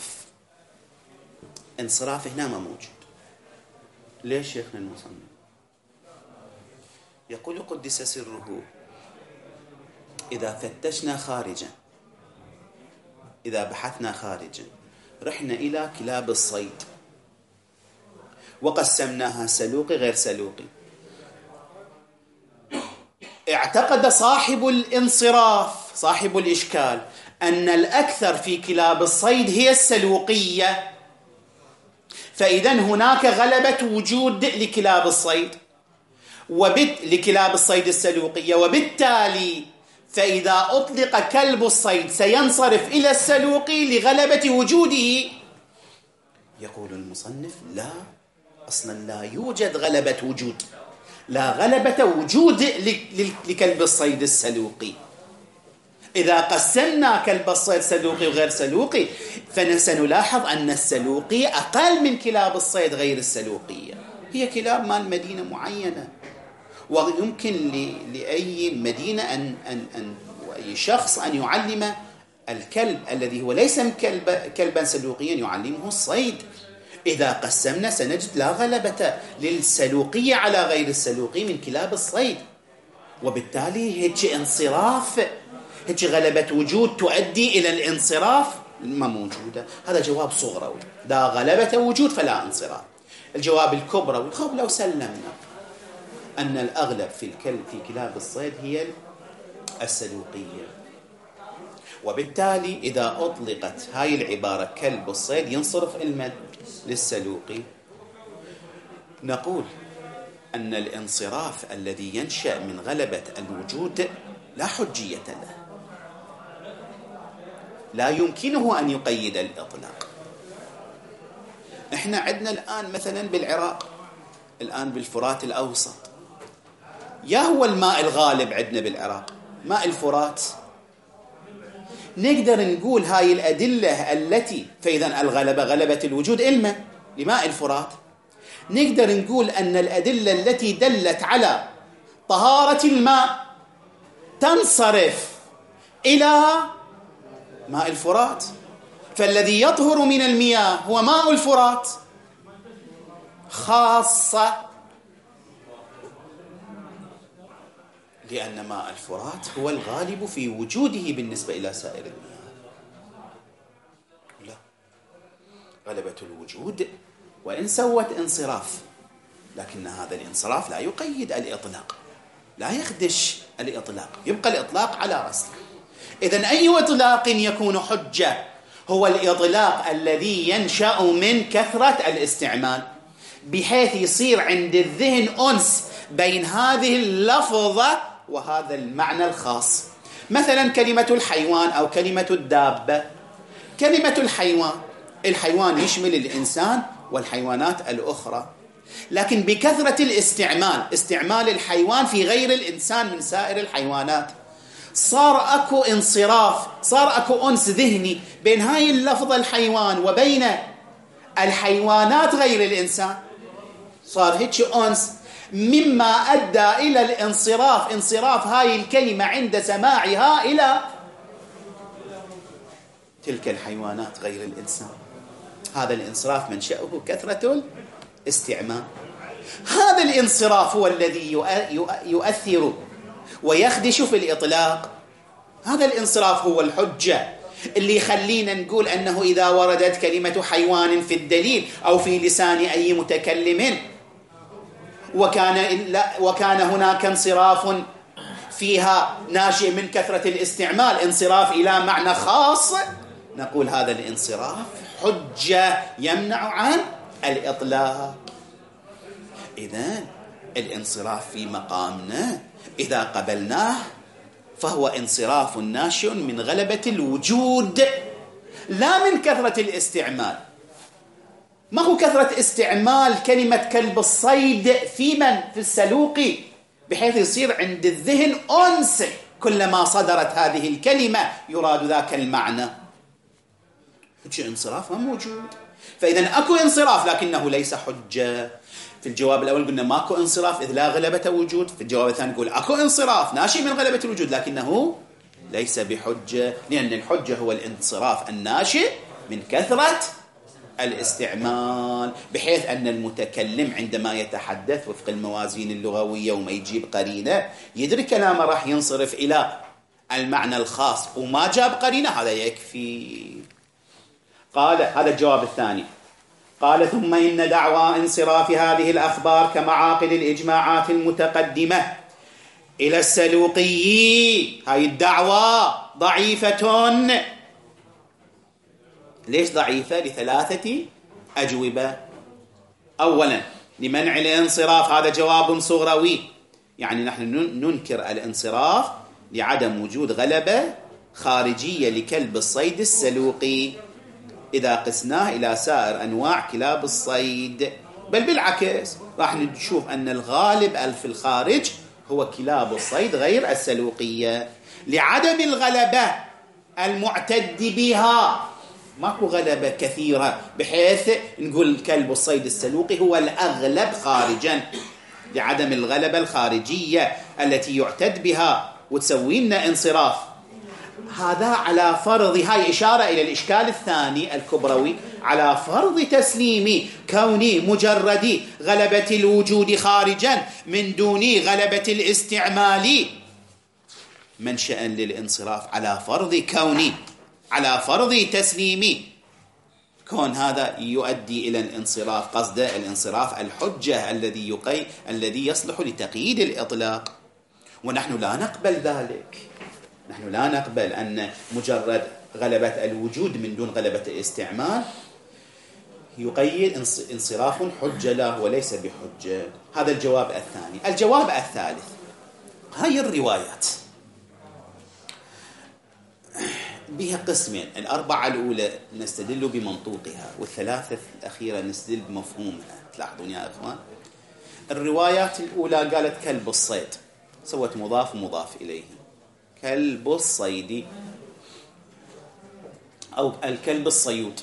انصراف هنا ما موجود. ليش شيخنا المصنف؟ يقول قدس سره: إذا فتشنا خارجا، إذا بحثنا خارجا، رحنا إلى كلاب الصيد وقسمناها سلوقي غير سلوقي، اعتقد صاحب الانصراف، صاحب الإشكال، أن الأكثر في كلاب الصيد هي السلوقية، فإذن هناك غلبة وجود لكلاب الصيد لكلاب الصيد السلوقية، وبالتالي فإذا أطلق كلب الصيد سينصرف إلى السلوقي لغلبة وجوده. يقول المصنف: لا، أصلا لا يوجد غلبة وجود، لا غلبة وجود لكلب الصيد السلوقي. إذا قسمنا كلب الصيد سلوقي وغير سلوقي فسنلاحظ أن السلوقي أقل من كلاب الصيد غير السلوقية. هي كلاب مال مدينة معينة، ويمكن لأي مدينة وأي شخص أن يعلم الكلب الذي هو ليس كلبا سلوقيا يعلمه الصيد. إذا قسمنا سنجد لا غلبة للسلوقية على غير السلوقي من كلاب الصيد، وبالتالي هيك انصراف، هيك غلبة وجود تؤدي إلى الانصراف ما موجودة. هذا جواب صغروي، لا غلبة وجود فلا انصراف. الجواب الكبروي: خب لو سلمنا أن الأغلب في كلاب الصيد هي السلوقية، وبالتالي إذا أطلقت هاي العبارة كلب الصيد ينصرف للسلوقي، نقول أن الانصراف الذي ينشأ من غلبة الوجود لا حجية له، لا يمكنه أن يقيد الإطلاق. إحنا عندنا الآن مثلا بالعراق، الآن بالفرات الأوسط، يا هو الماء الغالب عندنا بالعراق ماء الفرات. نقدر نقول هاي الأدلة التي فإذا الغلبة غلبة الوجود لماء الفرات، نقدر نقول أن الأدلة التي دلت على طهارة الماء تنصرف إلى ماء الفرات، فالذي يطهر من المياه هو ماء الفرات خاصة، لأن ماء الفرات هو الغالب في وجوده بالنسبة إلى سائر المياه. لا، غلبة الوجود، وإن سوت انصراف، لكن هذا الانصراف لا يقيد الإطلاق، لا يخدش الإطلاق، يبقى الإطلاق على رأسه. إذن أي إطلاق يكون حجة؟ هو الإطلاق الذي ينشأ من كثرة الاستعمال، بحيث يصير عند الذهن أنس بين هذه اللفظة وهذا المعنى الخاص. مثلا كلمة الحيوان أو كلمة الدابة. كلمة الحيوان يشمل الإنسان والحيوانات الأخرى، لكن بكثرة استعمال الحيوان في غير الإنسان من سائر الحيوانات، صار أكو انصراف، صار أكو أنس ذهني بين هاي اللفظة الحيوان وبين الحيوانات غير الإنسان، صار هيك أنس، مما أدى إلى الانصراف، انصراف هاي الكلمة عند سماعها إلى تلك الحيوانات غير الإنسان. هذا الانصراف منشأه كثرة الاستعمال. هذا الانصراف هو الذي يؤثر ويخدش في الإطلاق. هذا الانصراف هو الحجة اللي يخلينا نقول أنه إذا وردت كلمة حيوان في الدليل أو في لسان أي متكلم وكان هناك انصراف فيها ناشئ من كثرة الاستعمال، انصراف إلى معنى خاص، نقول هذا الانصراف حجة يمنع عن الإطلاق. إذن الانصراف في مقامنا إذا قبلناه فهو انصراف ناشئ من غلبة الوجود، لا من كثرة الاستعمال. ما هو كثرة استعمال كلمة كلب الصيد في السلوقي، بحيث يصير عند الذهن أنس كلما صدرت هذه الكلمة يراد ذاك المعنى. هيك انصراف ما موجود. فإذا أكو انصراف لكنه ليس حجة. في الجواب الأول قلنا ماكو انصراف إذ لا غلبة وجود، في الجواب الثاني نقول أكو انصراف ناشئ من غلبة الوجود لكنه ليس بحجة، لأن الحجة هو الانصراف الناشئ من كثرة الاستعمال، بحيث أن المتكلم عندما يتحدث وفق الموازين اللغوية وما يجيب قرينة يدري كلامه راح ينصرف إلى المعنى الخاص، وما جاب قرينة هذا يكفي. قال هذا الجواب الثاني. قال ثم إن دعوى انصراف هذه الأخبار كمعاقل الإجماعات المتقدمة إلى السلوقي، هاي الدعوى ضعيفة. ليش ضعيفة؟ لثلاثة أجوبة. أولا لمنع الانصراف، هذا جواب صغروي، يعني نحن ننكر الانصراف لعدم وجود غلبة خارجية لكلب الصيد السلوقي إذا قسناه إلى سائر أنواع كلاب الصيد، بل بالعكس راح نشوف أن الغالب في الخارج هو كلاب الصيد غير السلوقية، لعدم الغلبة المعتد بها. ماكو غلبة كثيرة بحيث نقول كلب الصيد السلوقي هو الأغلب خارجا، لعدم الغلبة الخارجية التي يعتد بها وتسوي لنا انصراف. هذا على فرض، هاي إشارة إلى الإشكال الثاني الكبروي، على فرض تسليم كوني مجرد غلبة الوجود خارجا من دون غلبة الاستعمال منشأ للانصراف، على فرض كوني، على فرض تسليم كون هذا يؤدي إلى الانصراف، قصد الانصراف الحجة الذي يصلح لتقييد الإطلاق. ونحن لا نقبل ذلك، نحن لا نقبل أن مجرد غلبة الوجود من دون غلبة الاستعمال يقيد انصراف حجة له وليس بحجة. هذا الجواب الثاني. الجواب الثالث، هاي الروايات بها قسمين، الأربعة الأولى نستدل بمنطوقها والثلاثة الأخيرة نستدل بمفهومها. تلاحظون يا أخوان، الروايات الأولى قالت كلب الصيد، سوت مضاف ومضاف إليه، كلب الصيد أو الكلب الصيود.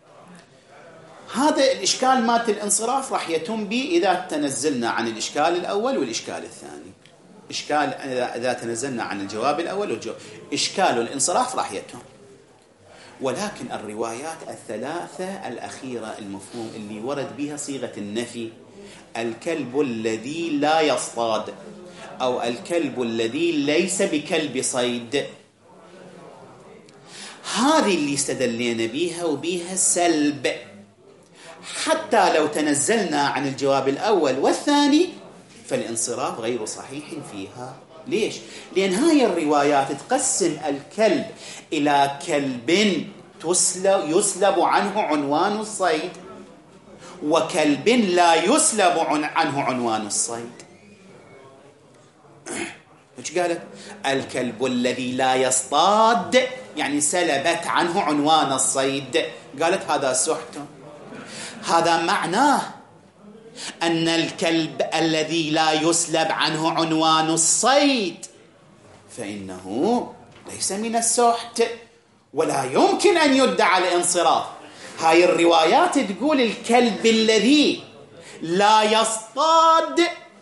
هذا الإشكال مات الانصراف راح يتم به إذا تنزلنا عن الإشكال الأول والإشكال الثاني. إشكال إذا تنزلنا عن الجواب الأول إشكال الانصراف راح يتم. ولكن الروايات الثلاثة الأخيرة المفهوم اللي ورد بها صيغة النفي، الكلب الذي لا يصطاد أو الكلب الذي ليس بكلب صيد، هذه اللي استدلينا بيها وبيها سلب حتى لو تنزلنا عن الجواب الأول والثاني فالانصراف غير صحيح فيها. ليش؟ لأن هاي الروايات تقسم الكلب إلى كلب يسلب عنه عنوان الصيد وكلب لا يسلب عنه عنوان الصيد. وش قالت؟ الكلب الذي لا يصطاد يعني سلبت عنه عنوان الصيد، قالت هذا سحت. هذا معناه أن الكلب الذي لا يسلب عنه عنوان الصيد فإنه ليس من السحت ولا يمكن أن يدعى الانصراف. هاي الروايات تقول الكلب الذي لا يصطاد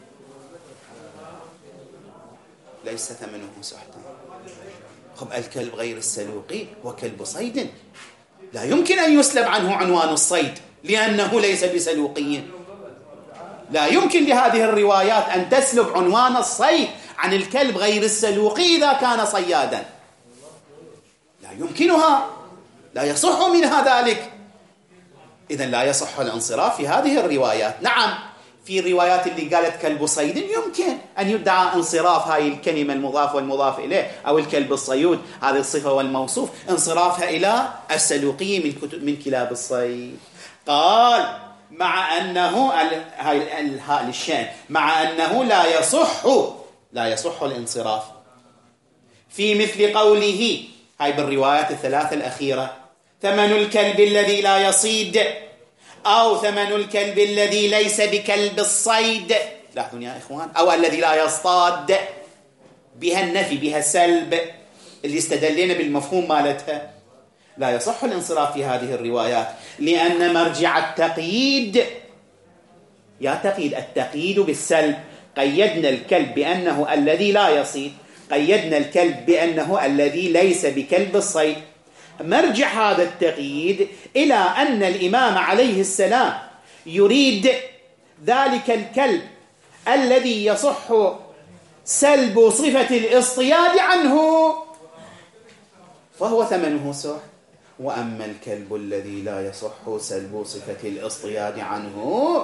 ليس ثمنه سحتا. خب الكلب غير السلوقي وكلب صيد لا يمكن أن يسلب عنه عنوان الصيد لأنه ليس بسلوقي. لا يمكن لهذه الروايات أن تسلب عنوان الصيد عن الكلب غير السلوقي إذا كان صيادا، لا يمكنها، لا يصح منها ذلك. إذن لا يصح الانصراف في هذه الروايات. نعم في الروايات اللي قالت كلب صيد يمكن أن يدعى انصراف هاي الكلمة المضاف والمضاف إليه أو الكلب الصيود هذه الصفة والموصوف انصرافها إلى السلوقي من كلاب الصيد. قال مع أنه هاي الشأن مع أنه لا يصح الانصراف في مثل قوله هاي بالروايات الثلاثة الأخيرة ثمن الكلب الذي لا يصيد أو ثمن الكلب الذي ليس بكلب الصيد. لاحظوا يا إخوان، أو الذي لا يصطاد بها النفي بها السلب اللي استدلنا بالمفهوم مالتها. لا يصح الانصراف في هذه الروايات لأن مرجع التقييد يعتقد التقييد بالسلب. قيدنا الكلب بأنه الذي لا يصيد، قيدنا الكلب بأنه الذي ليس بكلب الصيد. مرجع هذا التقييد إلى أن الإمام عليه السلام يريد ذلك الكلب الذي يصح سلب صفة الاصطياد عنه فهو ثمنه سحت. وأما الكلب الذي لا يصح سلب صفة الاصطياد عنه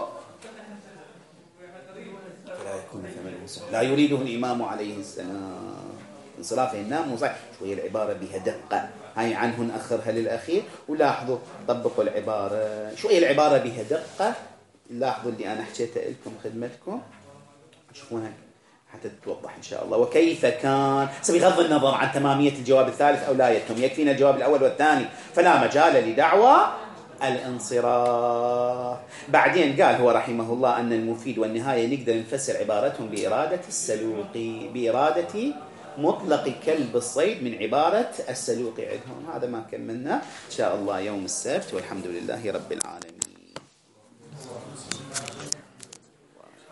فلا يكون ثمنه سحت. لا يريده الإمام عليه السلام. انصراف النام صحيح. شوية العبارة بها دقة، هاي عنه نأخرها للأخير ولاحظوا طبقوا العبارة شوية العبارة بها دقة. لاحظوا اللي أنا حكيته لكم خدمتكم شوفونها حتى تتوضح إن شاء الله. وكيف كان بغض النظر عن تمامية الجواب الثالث أو لا يتم، يكفينا الجواب الأول والثاني فلا مجال لدعوى الانصراف. بعدين قال هو رحمه الله أن المفيد والنهاية نقدر نفسر عبارتهم بإرادة السلوقي، بإرادة مطلق كلب الصيد من عبارة السلوقي عندهم. هذا ما كملنا إن شاء الله يوم السبت والحمد لله رب العالمين.